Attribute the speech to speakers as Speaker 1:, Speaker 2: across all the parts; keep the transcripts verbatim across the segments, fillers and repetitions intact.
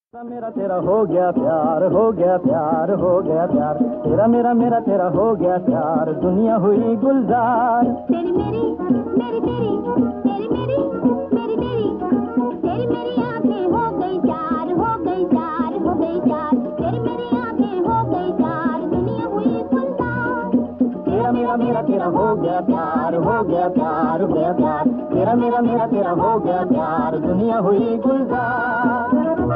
Speaker 1: मेरा तेरा हो गया प्यार, हो गया प्यार, हो गया प्यार, तेरा मेरा मेरा तेरा हो गया प्यार, दुनिया हुई गुलजार।
Speaker 2: तेरी मेरी मेरी तेरी तेरी मेरी मेरी तेरी तेरी मेरी आंखें हो गई चार, हो गई चार, हो गई चार, तेरी मेरी आंखें हो गई चार, दुनिया हुई गुलजार।
Speaker 1: तेरा मेरा मेरा तेरा हो गया प्यार, हो गया प्यार, हो गया प्यार, तेरा मेरा मेरा तेरा हो गया प्यार, दुनिया हुई गुलजार।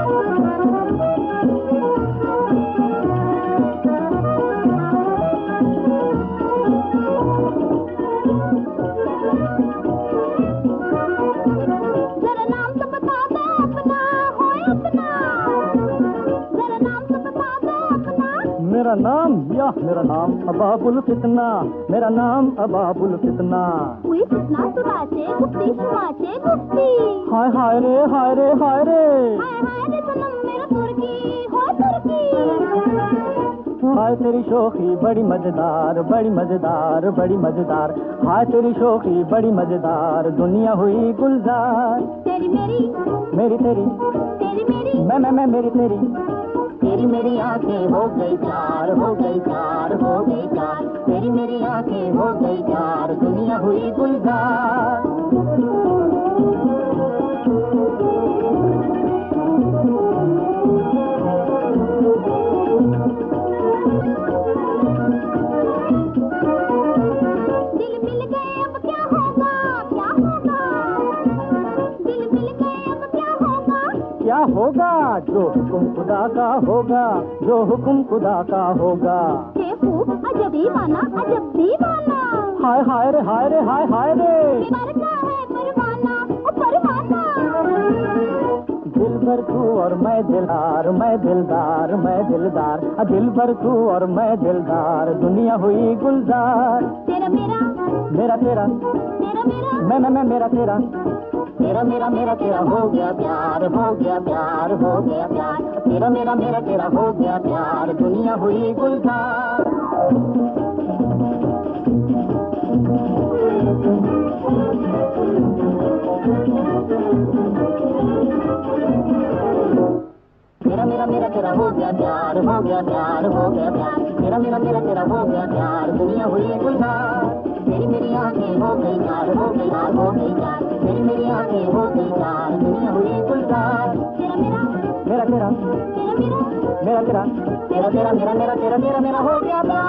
Speaker 1: मेरा नाम या मेरा नाम अबाबुल फितना, मेरा नाम अबाबुल फितना।
Speaker 2: हुई फितना सुनाचे गुप्ती सुनाचे गुप्ती।
Speaker 1: हाय हाय रे हाय रे हाय रे
Speaker 2: हाय हाय रे सनम मेरा तुर्की हो तुर्की।
Speaker 1: हाय तेरी शोखी बड़ी मजेदार, बड़ी मजेदार, बड़ी मजेदार, हाय तेरी शोखी बड़ी मजेदार, दुनिया हुई गुलजार।
Speaker 2: तेरी मेरी
Speaker 1: मेरी तेरी
Speaker 2: तेरी मेरी
Speaker 1: मैं मैं मैं मेरी तेरी तेरी मेरी आंखें हो गई चार, हो गई चार, हो गई चार, तेरी मेरी आंखें हो गई चार, दुनिया हुई गुलजार।
Speaker 2: दिल मिल गए अब क्या होगा, क्या होगा, दिल मिल गए अब क्या होगा।
Speaker 1: क्या होगा जो हुक्म खुदा का होगा, जो हुक्म खुदा का होगा।
Speaker 2: हे खूब अजब दीवाना, अजब दीवाना।
Speaker 1: हाय हाय रे हाय रे हाय हाय रे
Speaker 2: मरता है परवाना ओ परवाना।
Speaker 1: दिल भर तू और मैं दिलदार, मैं दिलदार, मैं दिलदार, दिल भर तू और मैं दिलदार, दुनिया हुई गुलजार।
Speaker 2: तेरा मेरा
Speaker 1: मेरा तेरा
Speaker 2: तेरा मेरा
Speaker 1: मैं मैं मैं मेरा तेरा तेरा मेरा मेरा तेरा हो गया प्यार, हो गया प्यार, हो गया प्यार, तेरा मेरा मेरा तेरा हो गया प्यार, दुनिया हुई गुलजार। तेरा मेरा मेरा तेरा हो गया प्यार, हो गया प्यार, हो गया प्यार, तेरा मेरा मेरा तेरा हो गया प्यार, दुनिया हुई गुलजार। तेरी मेरी आंखें हो गई चार, हो गई चार, हो गई चार, तेरी मेरी आंखें हो गई चार, दुनिया हुई गुलजार।
Speaker 2: तेरा मेरा
Speaker 1: मेरा तेरा
Speaker 2: तेरा मेरा
Speaker 1: मेरा तेरा तेरा तेरा मेरा मेरा तेरा तेरा मेरा हो गया प्यार।